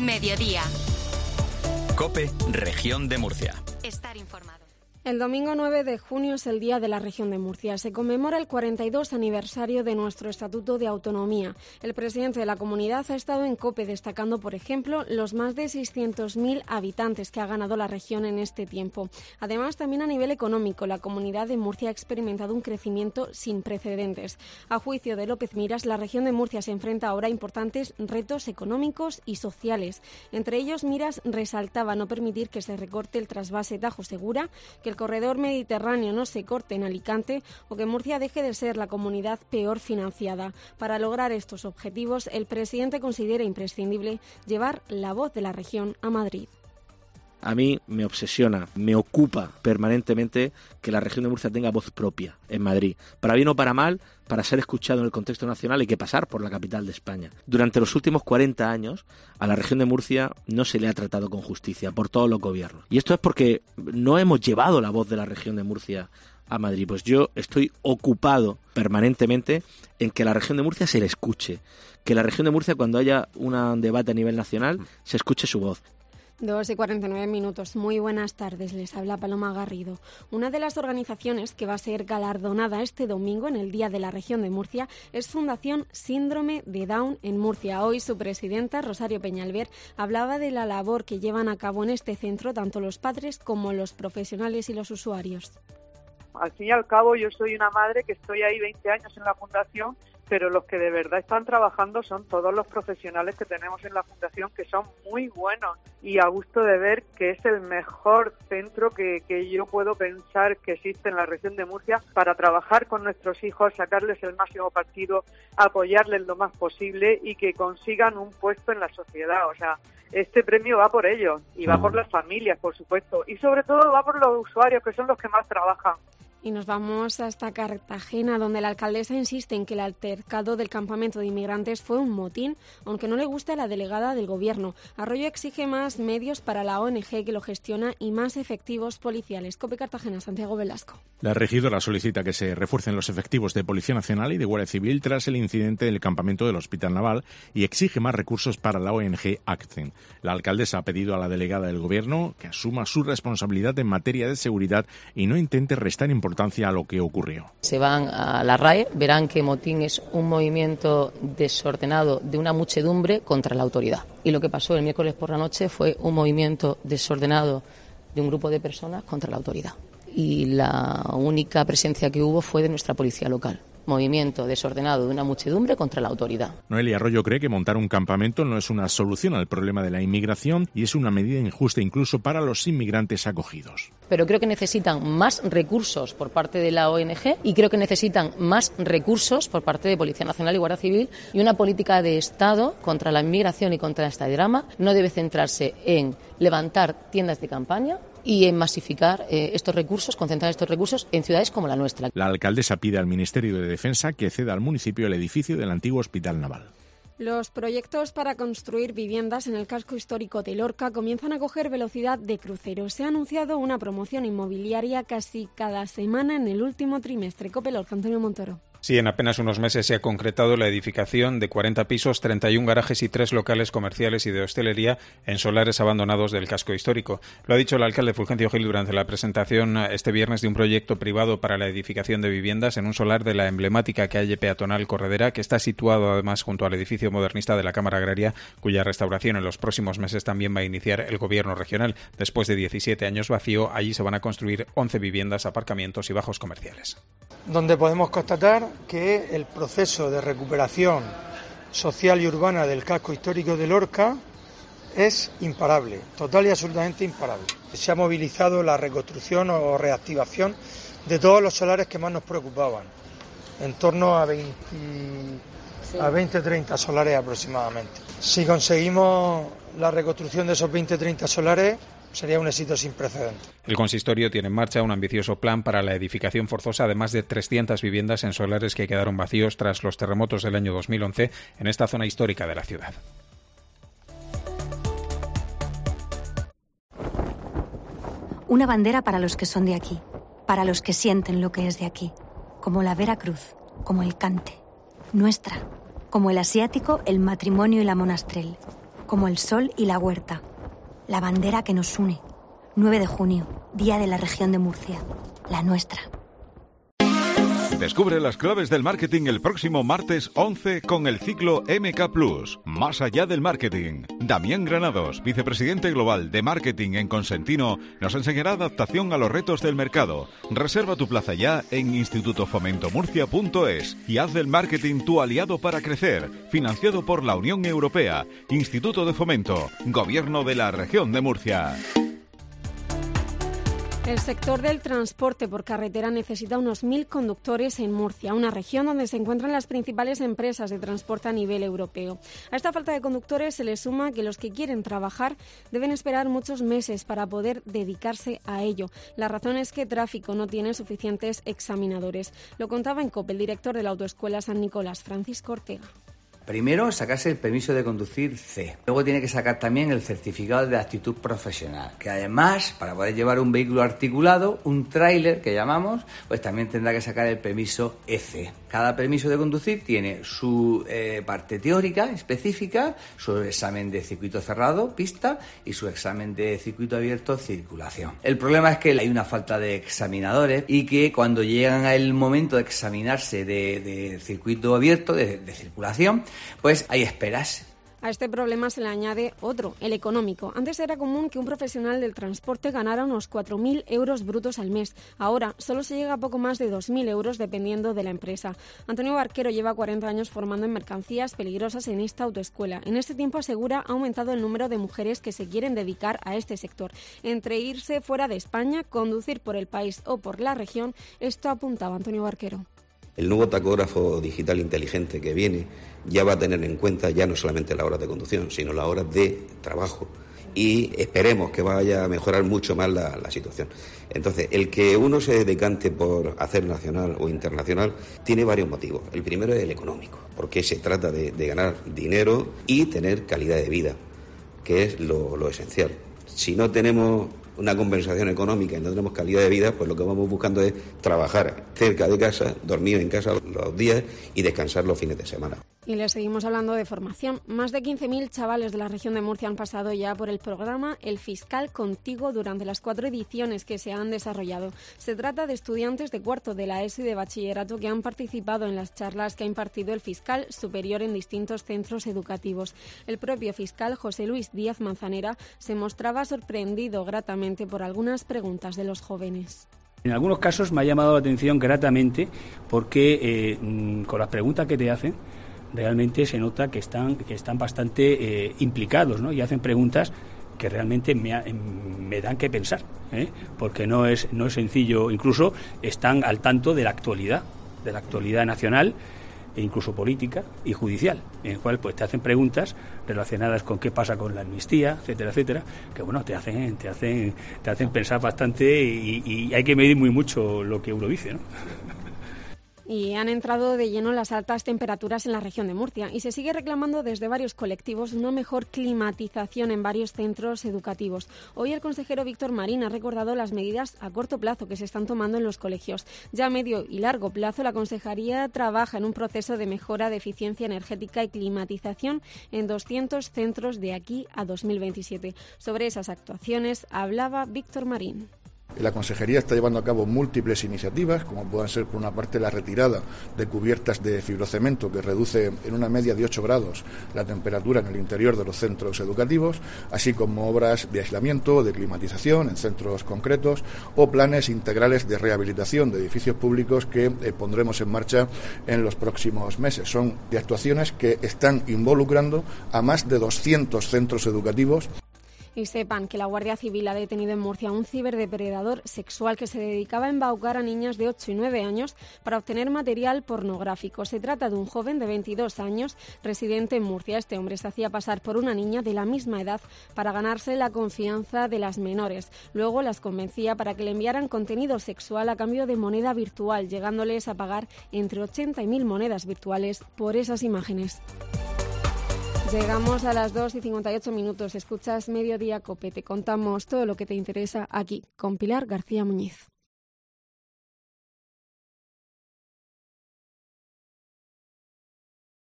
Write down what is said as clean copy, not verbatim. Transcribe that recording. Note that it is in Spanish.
mediodía. COPE, Región de Murcia. Estar informado. El domingo 9 de junio es el Día de la Región de Murcia. Se conmemora el 42 aniversario de nuestro Estatuto de Autonomía. El presidente de la comunidad ha estado en COPE destacando, por ejemplo, los más de 600.000 habitantes que ha ganado la región en este tiempo. Además, también a nivel económico, la comunidad de Murcia ha experimentado un crecimiento sin precedentes. A juicio de López Miras, la región de Murcia se enfrenta ahora a importantes retos económicos y sociales. Entre ellos, Miras resaltaba no permitir que se recorte el trasvase Tajo Segura, que el corredor mediterráneo no se corte en Alicante o que Murcia deje de ser la comunidad peor financiada. Para lograr estos objetivos, el presidente considera imprescindible llevar la voz de la región a Madrid. A mí me obsesiona, me ocupa permanentemente que la región de Murcia tenga voz propia en Madrid. Para bien o para mal, para ser escuchado en el contexto nacional hay que pasar por la capital de España. Durante los últimos 40 años a la región de Murcia no se le ha tratado con justicia por todos los gobiernos. Y esto es porque no hemos llevado la voz de la región de Murcia a Madrid. Pues yo estoy ocupado permanentemente en que la región de Murcia se le escuche. Que la región de Murcia, cuando haya un debate a nivel nacional, se escuche su voz. 2:49. Muy buenas tardes, les habla Paloma Garrido. Una de las organizaciones que va a ser galardonada este domingo en el Día de la Región de Murcia es Fundación Síndrome de Down en Murcia. Hoy su presidenta, Rosario Peñalver, hablaba de la labor que llevan a cabo en este centro tanto los padres como los profesionales y los usuarios. Al fin y al cabo, yo soy una madre que estoy ahí 20 años en la Fundación, pero los que de verdad están trabajando son todos los profesionales que tenemos en la Fundación, que son muy buenos, y a gusto de ver que es el mejor centro que yo puedo pensar que existe en la región de Murcia para trabajar con nuestros hijos, sacarles el máximo partido, apoyarles lo más posible y que consigan un puesto en la sociedad. O sea, este premio va por ellos y va por las familias, por supuesto, y sobre todo va por los usuarios, que son los que más trabajan. Y nos vamos hasta Cartagena, donde la alcaldesa insiste en que el altercado del campamento de inmigrantes fue un motín, aunque no le gusta a la delegada del Gobierno. Arroyo exige más medios para la ONG que lo gestiona y más efectivos policiales. COPE Cartagena, Santiago Velasco. La regidora solicita que se refuercen los efectivos de Policía Nacional y de Guardia Civil tras el incidente del campamento del Hospital Naval y exige más recursos para la ONG ACCEN. La alcaldesa ha pedido a la delegada del Gobierno que asuma su responsabilidad en materia de seguridad y no intente restar importancia a lo que ocurrió. Se van a la RAE, verán que motín es un movimiento desordenado de una muchedumbre contra la autoridad. Y lo que pasó el miércoles por la noche fue un movimiento desordenado de un grupo de personas contra la autoridad. Y la única presencia que hubo fue de nuestra policía local. Movimiento desordenado de una muchedumbre contra la autoridad. Noelia Arroyo cree que montar un campamento no es una solución al problema de la inmigración y es una medida injusta incluso para los inmigrantes acogidos. Pero creo que necesitan más recursos por parte de la ONG y creo que necesitan más recursos por parte de Policía Nacional y Guardia Civil, y una política de Estado contra la inmigración y contra este drama no debe centrarse en levantar tiendas de campaña y en masificar estos recursos, concentrar estos recursos en ciudades como la nuestra. La alcaldesa pide al Ministerio de Defensa que ceda al municipio el edificio del antiguo Hospital Naval. Los proyectos para construir viviendas en el casco histórico de Lorca comienzan a coger velocidad de crucero. Se ha anunciado una promoción inmobiliaria casi cada semana en el último trimestre. COPE Lorca, Antonio Montoro. Sí, en apenas unos meses se ha concretado la edificación de 40 pisos, 31 garajes y 3 locales comerciales y de hostelería en solares abandonados del casco histórico. Lo ha dicho el alcalde Fulgencio Gil durante la presentación este viernes de un proyecto privado para la edificación de viviendas en un solar de la emblemática calle peatonal Corredera, que está situado además junto al edificio modernista de la Cámara Agraria, cuya restauración en los próximos meses también va a iniciar el Gobierno regional. Después de 17 años vacío, allí se van a construir 11 viviendas, aparcamientos y bajos comerciales. Donde podemos constatar que el proceso de recuperación social y urbana del casco histórico de Lorca es imparable, total y absolutamente imparable. Se ha movilizado la reconstrucción o reactivación de todos los solares que más nos preocupaban, en torno a 20-30 solares aproximadamente. Si conseguimos la reconstrucción de esos 20-30 solares, sería un éxito sin precedentes. El consistorio tiene en marcha un ambicioso plan para la edificación forzosa de más de 300 viviendas en solares que quedaron vacíos tras los terremotos del año 2011 en esta zona histórica de la ciudad. Una bandera para los que son de aquí, para los que sienten lo que es de aquí, como la Veracruz, como el cante. Nuestra, como el asiático, el matrimonio y la monastrell. como el sol y la huerta. La bandera que nos une. 9 de junio, Día de la Región de Murcia, la nuestra. Descubre las claves del marketing el próximo martes 11 con el ciclo MK Plus, Más allá del marketing. Damián Granados, vicepresidente global de marketing en Consentino, nos enseñará adaptación a los retos del mercado. Reserva tu plaza ya en institutofomentomurcia.es y haz del marketing tu aliado para crecer. Financiado por la Unión Europea, Instituto de Fomento, Gobierno de la Región de Murcia. El sector del transporte por carretera necesita unos 1.000 conductores en Murcia, una región donde se encuentran las principales empresas de transporte a nivel europeo. A esta falta de conductores se le suma que los que quieren trabajar deben esperar muchos meses para poder dedicarse a ello. La razón es que tráfico no tiene suficientes examinadores. Lo contaba en COPE el director de la Autoescuela San Nicolás, Francisco Ortega. Primero, sacarse el permiso de conducir C. Luego tiene que sacar también el certificado de actitud profesional, que además, para poder llevar un vehículo articulado, un tráiler que llamamos, pues también tendrá que sacar el permiso EC. Cada permiso de conducir tiene su parte teórica específica, su examen de circuito cerrado, pista, y su examen de circuito abierto, circulación. El problema es que hay una falta de examinadores y que cuando llegan al momento de examinarse de circuito abierto, de circulación, pues hay esperas. A este problema se le añade otro, el económico. Antes era común que un profesional del transporte ganara unos 4.000 euros brutos al mes. Ahora solo se llega a poco más de 2.000 euros dependiendo de la empresa. Antonio Barquero lleva 40 años formando en mercancías peligrosas en esta autoescuela. En este tiempo, asegura, ha aumentado el número de mujeres que se quieren dedicar a este sector. Entre irse fuera de España, conducir por el país o por la región, esto apuntaba Antonio Barquero. El nuevo tacógrafo digital inteligente que viene ya va a tener en cuenta ya no solamente las horas de conducción, sino las horas de trabajo. Y esperemos que vaya a mejorar mucho más la situación. Entonces, el que uno se decante por hacer nacional o internacional tiene varios motivos. El primero es el económico, porque se trata de ganar dinero y tener calidad de vida, que es lo esencial. Si no tenemos una compensación económica y no tenemos calidad de vida, pues lo que vamos buscando es trabajar cerca de casa, dormir en casa los días y descansar los fines de semana. Y les seguimos hablando de formación. Más de 15.000 chavales de la región de Murcia han pasado ya por el programa El Fiscal Contigo durante las 4 ediciones que se han desarrollado. Se trata de estudiantes de cuarto de la ESO y de bachillerato que han participado en las charlas que ha impartido el fiscal superior en distintos centros educativos. El propio fiscal, José Luis Díaz Manzanera, se mostraba sorprendido gratamente por algunas preguntas de los jóvenes. En algunos casos me ha llamado la atención gratamente porque con las preguntas que te hacen, realmente se nota que están bastante implicados, ¿no? Y hacen preguntas que realmente me dan que pensar, porque no es sencillo. Incluso están al tanto de la actualidad nacional e incluso política y judicial, en el cual pues te hacen preguntas relacionadas con qué pasa con la amnistía, etcétera, etcétera, que bueno, te hacen pensar bastante y hay que medir muy mucho lo que uno dice, ¿no? Y han entrado de lleno las altas temperaturas en la región de Murcia y se sigue reclamando desde varios colectivos una mejor climatización en varios centros educativos. Hoy el consejero Víctor Marín ha recordado las medidas a corto plazo que se están tomando en los colegios. Ya a medio y largo plazo, la Consejería trabaja en un proceso de mejora de eficiencia energética y climatización en 200 centros de aquí a 2027. Sobre esas actuaciones hablaba Víctor Marín. La Consejería está llevando a cabo múltiples iniciativas, como puedan ser, por una parte, la retirada de cubiertas de fibrocemento, que reduce en una media de 8 grados la temperatura en el interior de los centros educativos, así como obras de aislamiento, de climatización en centros concretos o planes integrales de rehabilitación de edificios públicos que pondremos en marcha en los próximos meses. Son de actuaciones que están involucrando a más de 200 centros educativos. Y sepan que la Guardia Civil ha detenido en Murcia a un ciberdepredador sexual que se dedicaba a embaucar a niñas de 8 y 9 años para obtener material pornográfico. Se trata de un joven de 22 años, residente en Murcia. Este hombre se hacía pasar por una niña de la misma edad para ganarse la confianza de las menores. Luego las convencía para que le enviaran contenido sexual a cambio de moneda virtual, llegándoles a pagar entre 80 y 1.000 monedas virtuales por esas imágenes. Llegamos a las 2:58. Escuchas Mediodía COPE. Te contamos todo lo que te interesa aquí con Pilar García Muñiz.